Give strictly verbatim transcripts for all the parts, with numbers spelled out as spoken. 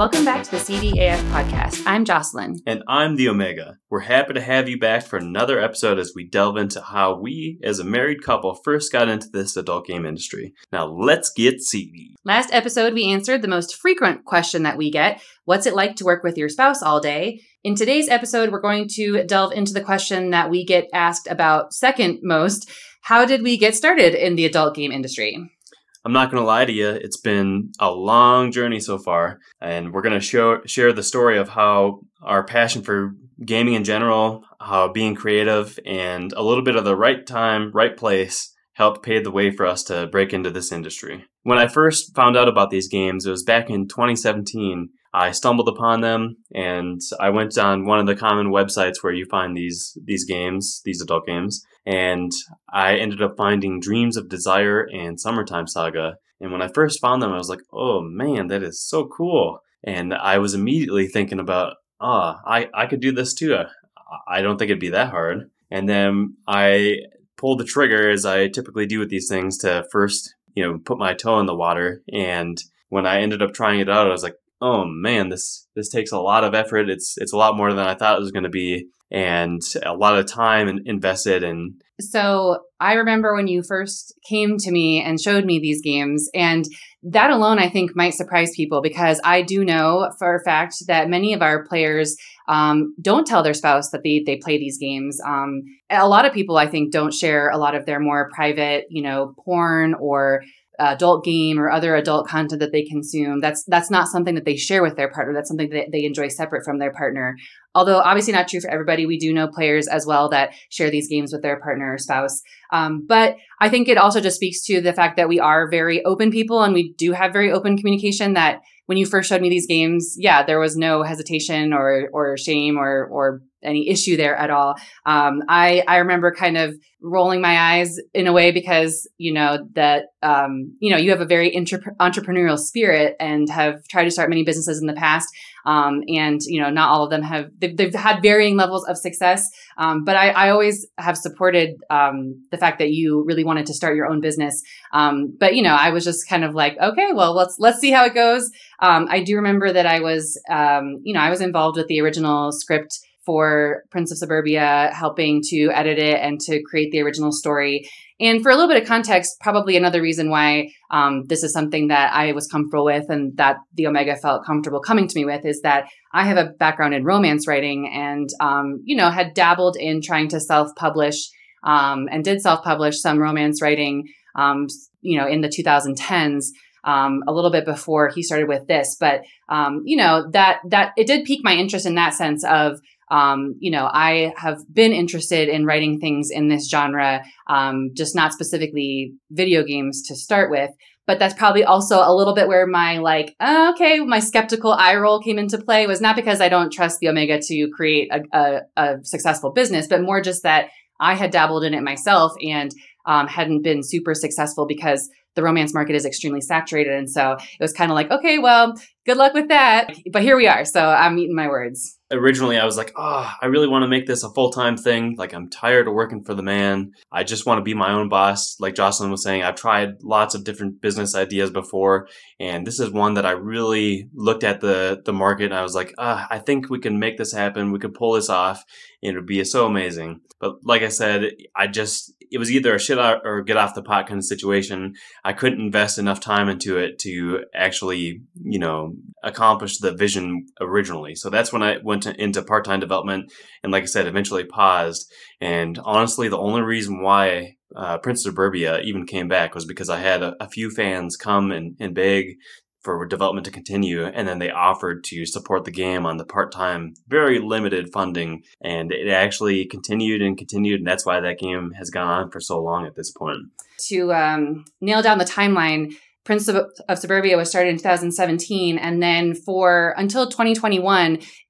Welcome back to the C D A F podcast. I'm Jocelyn. And I'm the Omega. We're happy to have you back for another episode as we delve into how we, as a married couple, first got into this adult game industry. Now let's get seedy. Last episode, we answered the most frequent question that we get, what's it like to work with your spouse all day? In today's episode, we're going to delve into the question that we get asked about second most, how did we get started in the adult game industry? I'm not going to lie to you, it's been a long journey so far, and we're going to show, share the story of how our passion for gaming in general, how being creative, and a little bit of the right time, right place helped pave the way for us to break into this industry. When I first found out about these games, it was back in twenty seventeen. I stumbled upon them, and I went on one of the common websites where you find these these games, these adult games, and I ended up finding Dreams of Desire and Summertime Saga. And when I first found them, I was like, oh man, that is so cool. And I was immediately thinking about, ah, oh, I, I could do this too. I don't think it'd be that hard. And then I pulled the trigger, as I typically do with these things, to first, you know, put my toe in the water. And when I ended up trying it out, I was like, oh man, this this takes a lot of effort. It's it's a lot more than I thought it was going to be, and a lot of time in, invested in. So I remember when you first came to me and showed me these games, and that alone I think might surprise people, because I do know for a fact that many of our players um, don't tell their spouse that they they play these games. Um, a lot of people I think don't share a lot of their more private, you know, porn or adult game or other adult content that they consume. That's that's not something that they share with their partner. That's something that they enjoy separate from their partner. Although obviously not true for everybody. We do know players as well that share these games with their partner or spouse. Um, but I think it also just speaks to the fact that we are very open people, and we do have very open communication. That when you first showed me these games, yeah, there was no hesitation or or shame or or any issue there at all. Um, I, I remember kind of rolling my eyes in a way because, you know, that, um, you know, you have a very intra- entrepreneurial spirit and have tried to start many businesses in the past. Um, and, you know, not all of them have, they've, they've had varying levels of success. Um, but I, I always have supported, um, the fact that you really wanted to start your own business. Um, but, you know, I was just kind of like, okay, well, let's, let's see how it goes. Um, I do remember that I was, um, you know, I was involved with the original script for Prince of Suburbia, helping to edit it and to create the original story. And for a little bit of context, probably another reason why um, this is something that I was comfortable with and that the Omega felt comfortable coming to me with is that I have a background in romance writing and, um, you know, had dabbled in trying to self-publish um, and did self-publish some romance writing, um, you know, in the two thousand tens. Um, a little bit before he started with this, but, um, you know, that, that it did pique my interest in that sense of, um, you know, I have been interested in writing things in this genre, um, just not specifically video games to start with, but that's probably also a little bit where my like, oh, okay, my skeptical eye roll came into play. Was not because I don't trust the Omega to create a, a, a successful business, but more just that I had dabbled in it myself and, um, hadn't been super successful because the romance market is extremely saturated. And so it was kind of like, okay, well, good luck with that. But here we are. So I'm eating my words. Originally, I was like, oh, I really want to make this a full-time thing. Like, I'm tired of working for the man. I just want to be my own boss. Like Jocelyn was saying, I've tried lots of different business ideas before. And this is one that I really looked at the, the market and I was like, ah, I think we can make this happen. We could pull this off and it would be so amazing. But like I said, I just, it was either a shit out or get off the pot kind of situation. I couldn't invest enough time into it to actually, you know, accomplish the vision originally. So that's when I went to, into part-time development. And like I said, eventually paused. And honestly, the only reason why uh, Prince of Suburbia even came back was because I had a, a few fans come and, and beg for development to continue. And then they offered to support the game on the part-time, very limited funding. And it actually continued and continued. And that's why that game has gone on for so long at this point. To um, nail down the timeline, Prince of, of Suburbia was started in two thousand seventeen. And then for until twenty twenty-one,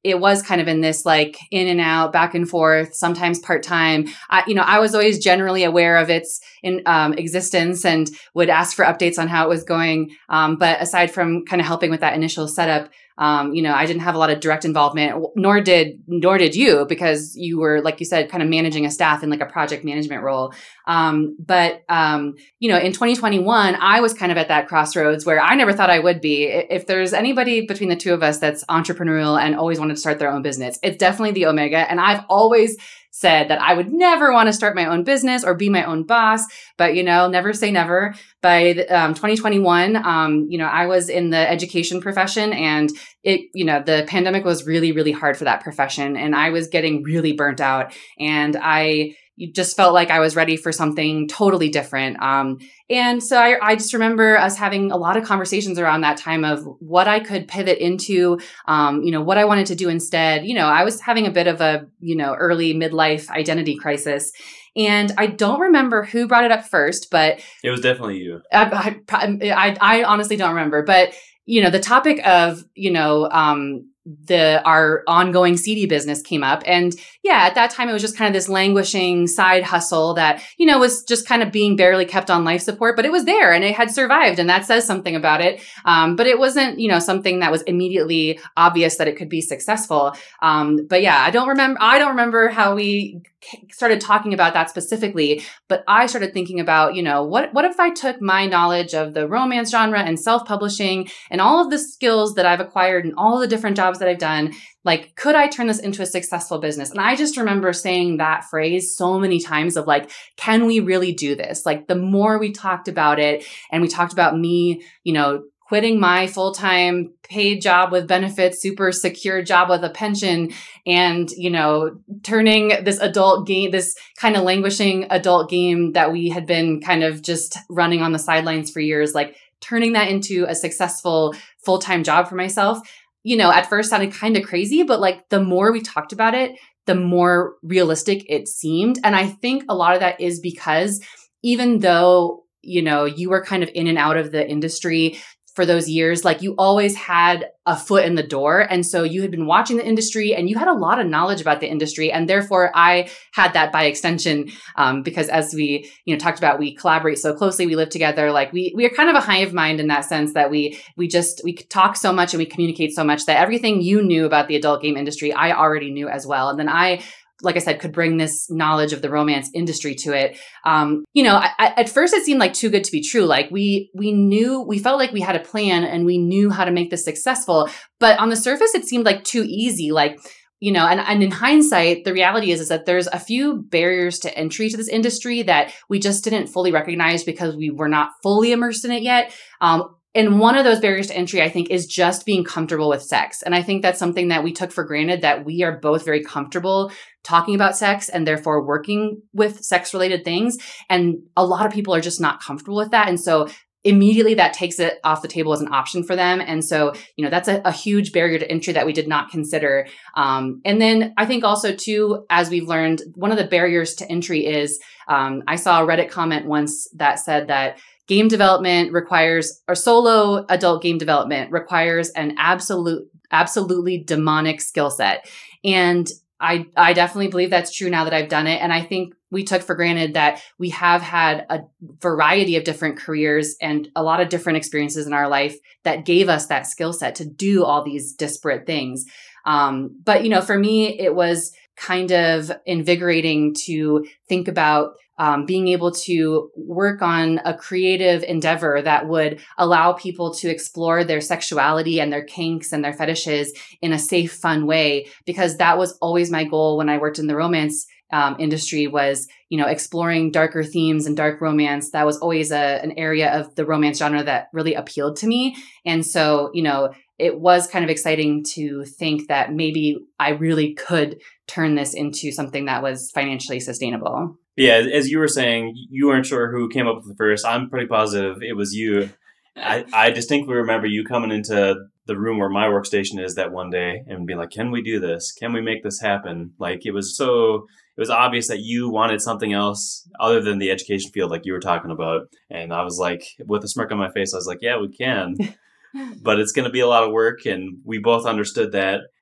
it was kind of in this like in and out, back and forth, sometimes part-time. I, you know, I was always generally aware of its in um, existence and would ask for updates on how it was going. Um, but aside from kind of helping with that initial setup, Um, you know, I didn't have a lot of direct involvement, nor did, nor did you, because you were, like you said, kind of managing a staff in like a project management role. Um, but, um, you know, in twenty twenty-one, I was kind of at that crossroads where I never thought I would be. If there's anybody between the two of us that's entrepreneurial and always wanted to start their own business, it's definitely the Omega. And I've always said that I would never want to start my own business or be my own boss, but, you know, never say never. By the, um, twenty twenty-one, um, you know, I was in the education profession, and it, you know, the pandemic was really, really hard for that profession, and I was getting really burnt out, and I just felt like I was ready for something totally different. Um, and so I, I just remember us having a lot of conversations around that time of what I could pivot into, um, you know, what I wanted to do instead. You know, I was having a bit of a, you know, early midlife identity crisis. And I don't remember who brought it up first, but it was definitely you. I, I, I, I honestly don't remember. But, you know, the topic of, you know, um, the our ongoing C D business came up. And yeah, at that time, it was just kind of this languishing side hustle that, you know, was just kind of being barely kept on life support, but it was there and it had survived. And that says something about it. Um, but it wasn't, you know, something that was immediately obvious that it could be successful. Um, but yeah, I don't remember, I don't remember how we started talking about that specifically, but I started thinking about, you know, what, what if I took my knowledge of the romance genre and self-publishing and all of the skills that I've acquired and all the different jobs that I've done, like, could I turn this into a successful business? And I just remember saying that phrase so many times of like, can we really do this? Like, the more we talked about it, and we talked about me, you know, quitting my full-time paid job with benefits, super secure job with a pension, and, you know, turning this adult game, this kind of languishing adult game that we had been kind of just running on the sidelines for years, like turning that into a successful full-time job for myself. You know, at first sounded kind of crazy, but like the more we talked about it, the more realistic it seemed. And I think a lot of that is because even though, you know, you were kind of in and out of the industry for those years, like you always had a foot in the door. And so you had been watching the industry and you had a lot of knowledge about the industry. And therefore I had that by extension, um, because as we, you know, talked about, we collaborate so closely, we live together, like we, we are kind of a hive mind in that sense that we, we just, we talk so much and we communicate so much that everything you knew about the adult game industry, I already knew as well. And then I, like I said, could bring this knowledge of the romance industry to it. Um, you know, I, I, at first it seemed like too good to be true. Like we, we knew, we felt like we had a plan and we knew how to make this successful. But on the surface, it seemed like too easy. Like, you know, and, and in hindsight, the reality is, is that there's a few barriers to entry to this industry that we just didn't fully recognize because we were not fully immersed in it yet. Um, And one of those barriers to entry, I think, is just being comfortable with sex. And I think that's something that we took for granted, that we are both very comfortable talking about sex and therefore working with sex-related things. And a lot of people are just not comfortable with that. And so immediately that takes it off the table as an option for them. And so, you know, that's a, a huge barrier to entry that we did not consider. Um, and then I think also too, as we've learned, one of the barriers to entry is, um, I saw a Reddit comment once that said that game development requires, or solo adult game development requires an absolute, absolutely demonic skill set. And I, I definitely believe that's true now that I've done it. And I think we took for granted that we have had a variety of different careers and a lot of different experiences in our life that gave us that skill set to do all these disparate things. Um, but, you know, for me, it was kind of invigorating to think about Um, being able to work on a creative endeavor that would allow people to explore their sexuality and their kinks and their fetishes in a safe, fun way, because that was always my goal when I worked in the romance um, industry was, you know, exploring darker themes and dark romance. That was always a, an area of the romance genre that really appealed to me. And so, you know, it was kind of exciting to think that maybe I really could turn this into something that was financially sustainable. Yeah, as you were saying, you weren't sure who came up with the first. I'm pretty positive it was you. I, I distinctly remember you coming into the room where my workstation is that one day and being like, can we do this? Can we make this happen? Like, it was so, it was obvious that you wanted something else other than the education field like you were talking about. And I was like, with a smirk on my face, I was like, yeah, we can. But it's going to be a lot of work. And we both understood that.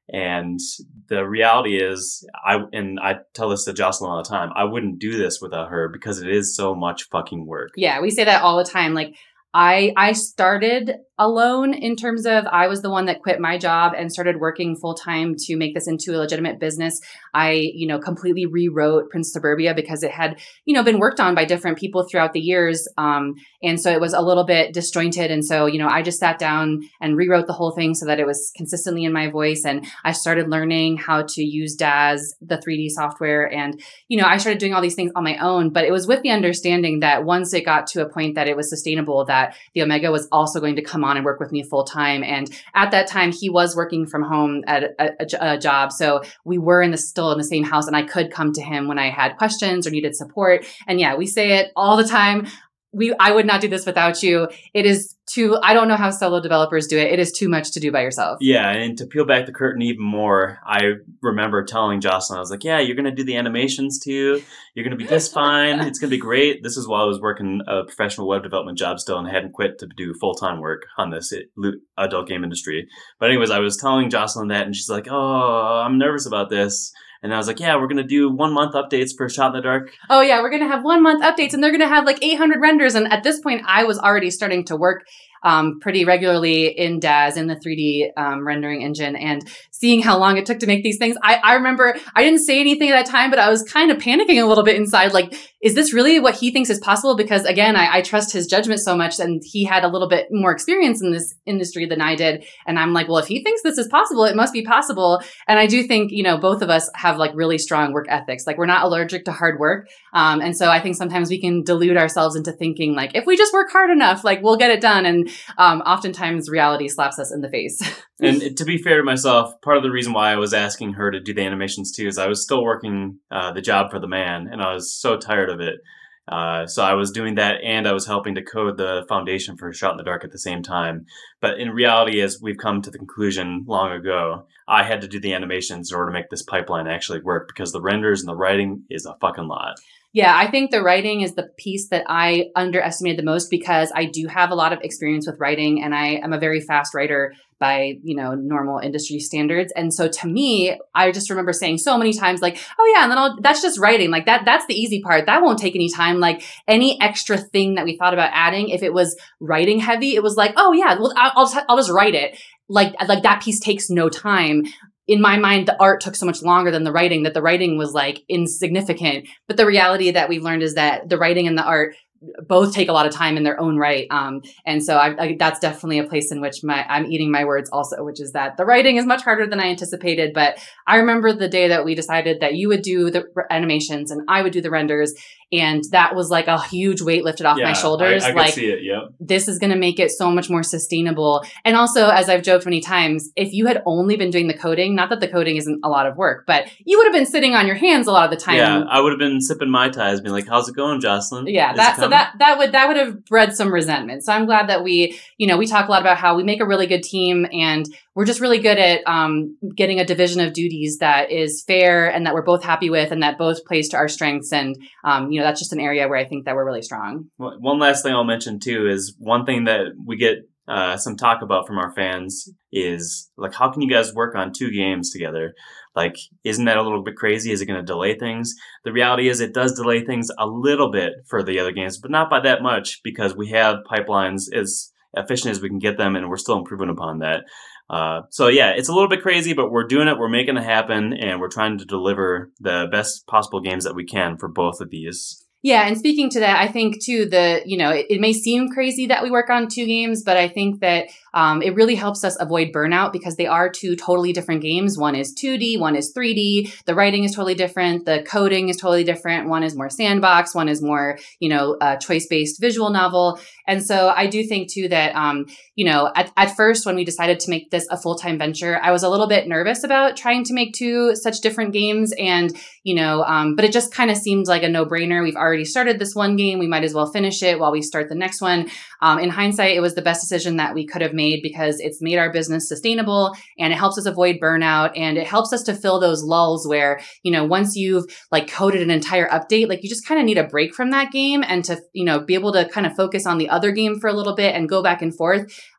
And the reality is, I and I tell this to Jocelyn all the time, I wouldn't do this without her because it is so much fucking work. Yeah, we say that all the time. Like, I I started alone in terms of I was the one that quit my job and started working full time to make this into a legitimate business. I, you know, completely rewrote Prince Suburbia because it had, you know, been worked on by different people throughout the years. Um, and so it was a little bit disjointed. And so, you know, I just sat down and rewrote the whole thing so that it was consistently in my voice. And I started learning how to use Daz, the three D software. And, you know, I started doing all these things on my own, but it was with the understanding that once it got to a point that it was sustainable, that the Omega was also going to come on and work with me full time. And at that time, he was working from home at a, a, a job. So we were in the still in the same house, and I could come to him when I had questions or needed support. And yeah, we say it all the time. We, I would not do this without you. It is too, I don't know how solo developers do it. It is too much to do by yourself. Yeah. And to peel back the curtain even more, I remember telling Jocelyn, I was like, yeah, you're going to do the animations too. You're going to be just fine. It's going to be great. This is while I was working a professional web development job still and hadn't quit to do full-time work on this adult game industry. But anyways, I was telling Jocelyn that, and she's like, oh, I'm nervous about this. And I was like, yeah, we're going to do one month updates for Shot in the Dark. Oh, yeah, we're going to have one month updates, and they're going to have like eight hundred renders. And at this point, I was already starting to work um, pretty regularly in Daz, in the three D um, rendering engine, and seeing how long it took to make these things. I, I remember I didn't say anything at that time, but I was kind of panicking a little bit inside. Like, is this really what he thinks is possible? Because again, I, I trust his judgment so much, and he had a little bit more experience in this industry than I did. And I'm like, well, if he thinks this is possible, it must be possible. And I do think, you know, both of us have like really strong work ethics. Like, we're not allergic to hard work. Um, and so I think sometimes we can delude ourselves into thinking like, if we just work hard enough, like we'll get it done. And um, oftentimes reality slaps us in the face. And to be fair to myself, part of the reason why I was asking her to do the animations too is I was still working uh, the job for the man, and I was so tired of it. Uh, so I was doing that, and I was helping to code the foundation for Shot in the Dark at the same time. But in reality, as we've come to the conclusion long ago, I had to do the animations in order to make this pipeline actually work, because the renders and the writing is a fucking lot. Yeah, I think the writing is the piece that I underestimated the most, because I do have a lot of experience with writing, and I am a very fast writer by, you know, normal industry standards. And so to me, I just remember saying so many times like, oh yeah, and then I'll, that's just writing. Like that, that's the easy part. That won't take any time. Like any extra thing that we thought about adding, if it was writing heavy, it was like, oh yeah, well, I'll, I'll just write it. Like, like that piece takes no time. In my mind, the art took so much longer than the writing that the writing was like insignificant. But the reality that we've learned is that the writing and the art both take a lot of time in their own right. Um, and so I, I, that's definitely a place in which my, I'm eating my words also, which is that the writing is much harder than I anticipated. But I remember the day that we decided that you would do the animations and I would do the renders. And that was like a huge weight lifted off yeah, my shoulders. I, I like, could see it, yep. This is going to make it so much more sustainable. And also, as I've joked many times, if you had only been doing the coding, not that the coding isn't a lot of work, but you would have been sitting on your hands a lot of the time. Yeah, I would have been sipping Mai Tais, being like, how's it going, Jocelyn? Yeah, that, so that, that would, that would have bred some resentment. So I'm glad that we, you know, we talk a lot about how we make a really good team, and we're just really good at um, getting a division of duties that is fair and that we're both happy with, and that both plays to our strengths. And, um, you know, that's just an area where I think that we're really strong. Well, one last thing I'll mention too is one thing that we get uh, some talk about from our fans is like, how can you guys work on two games together? Like, isn't that a little bit crazy? Is it going to delay things? The reality is it does delay things a little bit for the other games, but not by that much, because we have pipelines as efficient as we can get them, and we're still improving upon that. Uh, so yeah, it's a little bit crazy, but we're doing it. We're making it happen, and we're trying to deliver the best possible games that we can for both of these. Yeah, and speaking to that, I think too, the, you know, it, it may seem crazy that we work on two games, but I think that um, it really helps us avoid burnout, because they are two totally different games. One is two D, one is three D. The writing is totally different. The coding is totally different. One is more sandbox. One is more, you know, uh, choice-based visual novel. And so I do think too that, um, you know, at, at first when we decided to make this a full-time venture, I was a little bit nervous about trying to make two such different games. And, you know, um, but it just kind of seemed like a no-brainer. We've already started this one game. We might as well finish it while we start the next one. Um, in hindsight, it was the best decision that we could have made, because it's made our business sustainable, and it helps us avoid burnout, and it helps us to fill those lulls where, you know, once you've like coded an entire update, like you just kind of need a break from that game, and to, you know, be able to kind of focus on the other game for a little bit and go back and forth.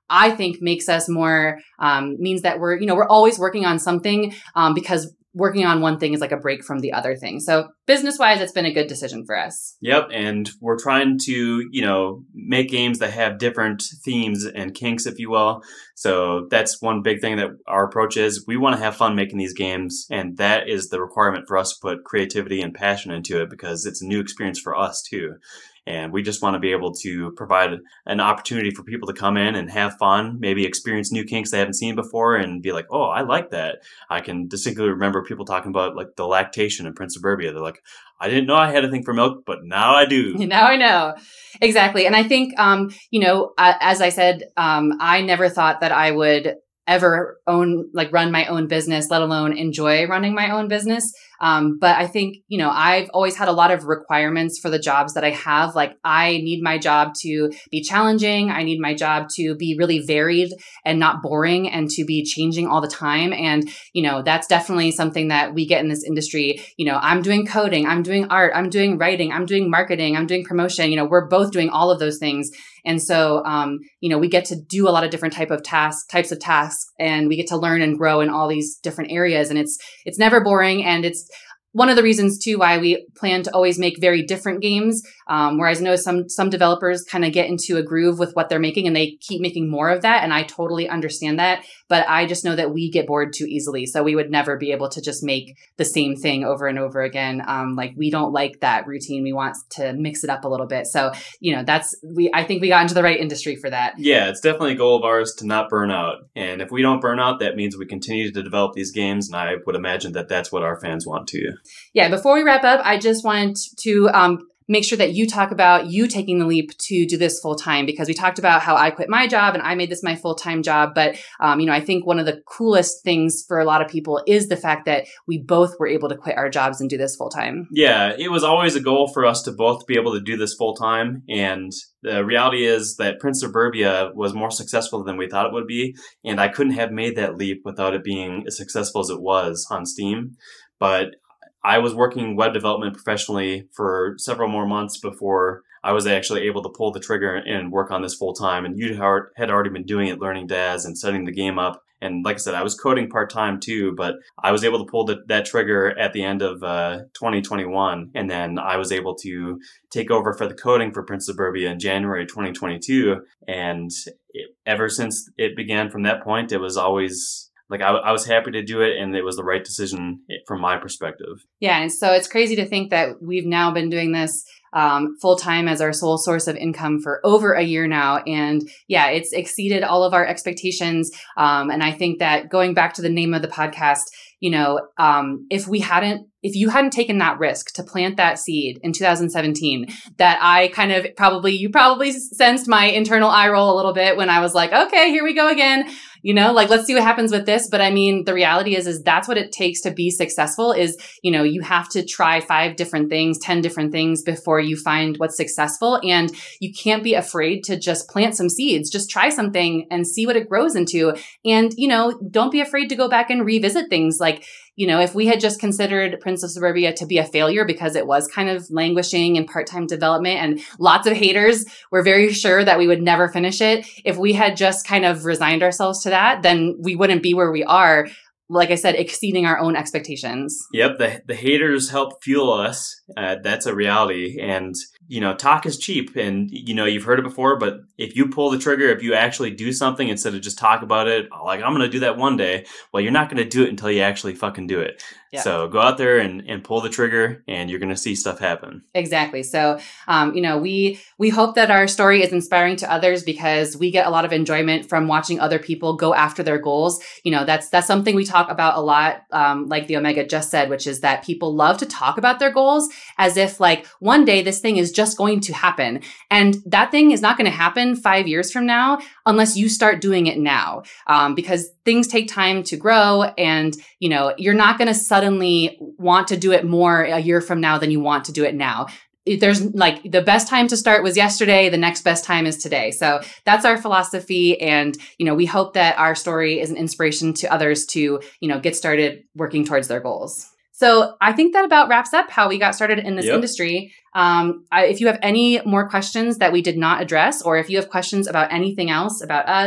I think makes us more, um, means that we're, you know, we're always working on something, um, because working on one thing is like a break from the other thing. So business wise, it's been a good decision for us. Yep. And we're trying to, you know, make games that have different themes and kinks, if you will. So that's one big thing that our approach is. We want to have fun making these games. And that is the requirement for us to put creativity and passion into it, because it's a new experience for us too. And we just want to be able to provide an opportunity for people to come in and have fun, maybe experience new kinks they haven't seen before and be like, oh, I like that. I can distinctly remember people talking about like the lactation in Prince of Burbia. They're like, I didn't know I had a thing for milk, but now I do. Now I know. Exactly. And I think, um, you know, uh, as I said, um, I never thought that I would ever own, like run my own business, let alone enjoy running my own business. Um, but I think, you know, I've always had a lot of requirements for the jobs that I have. Like I need my job to be challenging. I need my job to be really varied and not boring and to be changing all the time. And, you know, that's definitely something that we get in this industry. You know, I'm doing coding, I'm doing art, I'm doing writing, I'm doing marketing, I'm doing promotion. You know, we're both doing all of those things. And so, um, you know, we get to do a lot of different type of tasks, types of tasks, and we get to learn and grow in all these different areas. And it's, it's never boring. And it's one of the reasons too why we plan to always make very different games. Um, whereas I know some some developers kind of get into a groove with what they're making and they keep making more of that. And I totally understand that. But I just know that we get bored too easily. So we would never be able to just make the same thing over and over again. Um, like we don't like that routine. We want to mix it up a little bit. So, you know, that's, we, I think we got into the right industry for that. Yeah, it's definitely a goal of ours to not burn out. And if we don't burn out, that means we continue to develop these games. And I would imagine that that's what our fans want too. Yeah. Before we wrap up, I just wanted to, um, make sure that you talk about you taking the leap to do this full time, because we talked about how I quit my job and I made this my full time job. But, um, you know, I think one of the coolest things for a lot of people is the fact that we both were able to quit our jobs and do this full time. Yeah, it was always a goal for us to both be able to do this full time. And the reality is that Prince of Burbia was more successful than we thought it would be. And I couldn't have made that leap without it being as successful as it was on Steam. But I was working web development professionally for several more months before I was actually able to pull the trigger and work on this full time. And you had already been doing it, learning Daz and setting the game up. And like I said, I was coding part-time too, but I was able to pull the, that trigger at the end of uh, twenty twenty-one. And then I was able to take over for the coding for Prince of Burbia in January twenty twenty-two. And it, ever since it began from that point, it was always... Like, I, I was happy to do it, and it was the right decision from my perspective. Yeah, and so it's crazy to think that we've now been doing this um, full-time as our sole source of income for over a year now. And yeah, it's exceeded all of our expectations. Um, and I think that going back to the name of the podcast, you know, um, if we hadn't, if you hadn't taken that risk to plant that seed in two thousand seventeen, that I kind of probably, you probably sensed my internal eye roll a little bit when I was like, okay, here we go again. You know, like, let's see what happens with this. But I mean, the reality is, is that's what it takes to be successful is, you know, you have to try five different things, ten different things before you find what's successful. And you can't be afraid to just plant some seeds, just try something and see what it grows into. And, you know, don't be afraid to go back and revisit things. Like, you know, if we had just considered Prince of Suburbia to be a failure because it was kind of languishing in part-time development and lots of haters were very sure that we would never finish it. If we had just kind of resigned ourselves to that, then we wouldn't be where we are. Like I said, exceeding our own expectations. Yep. The, the haters help fuel us. Uh, that's a reality. And, you know, talk is cheap. And, you know, you've heard it before, but if you pull the trigger, if you actually do something instead of just talk about it, like, I'm going to do that one day, well, you're not going to do it until you actually fucking do it. Yeah. So go out there and, and pull the trigger and you're going to see stuff happen. Exactly. So, um, you know, we, we hope that our story is inspiring to others because we get a lot of enjoyment from watching other people go after their goals. You know, that's, that's something we talk about a lot. Um, like the Omega just said, which is that people love to talk about their goals as if like one day this thing is just going to happen. And that thing is not going to happen five years from now unless you start doing it now. Um, because things take time to grow and, you know, you're not going to suddenly want to do it more a year from now than you want to do it now. There's like the best time to start was yesterday. The next best time is today. So that's our philosophy. And, you know, we hope that our story is an inspiration to others to, you know, get started working towards their goals. So I think that about wraps up how we got started in this yep. industry. Um, I, if you have any more questions that we did not address, or if you have questions about anything else about us,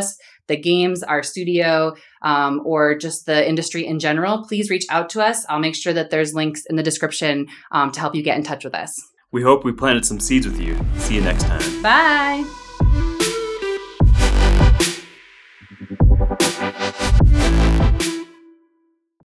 the games, our studio, um, or just the industry in general, please reach out to us. I'll make sure that there's links in the description um, to help you get in touch with us. We hope we planted some seeds with you. See you next time. Bye.